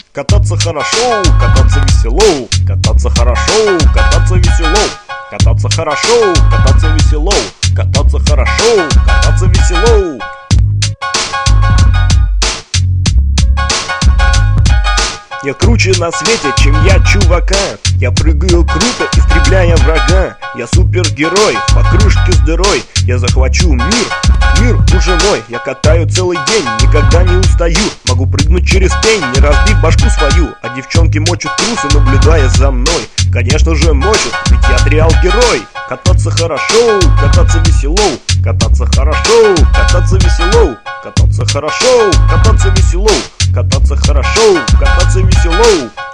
Кататься хорошо, кататься весело, кататься хорошо, кататься весело, кататься хорошо, кататься весело, кататься хорошо, кататься весело. Я круче на свете, чем я чувака. Я прыгаю круто, истребляя врага. Я супергерой, по крышке с дырой. Я захвачу мир, мир уже мой. Я катаю целый день, никогда не устаю. Могу прыгнуть через пень, не разбив башку свою. А девчонки мочат трусы, наблюдая за мной. Конечно же мочат, ведь я реал-герой. Кататься хорошо, кататься весело, кататься хорошо, кататься весело, кататься хорошо, кататься весело, кататься хорошо, кататься весело.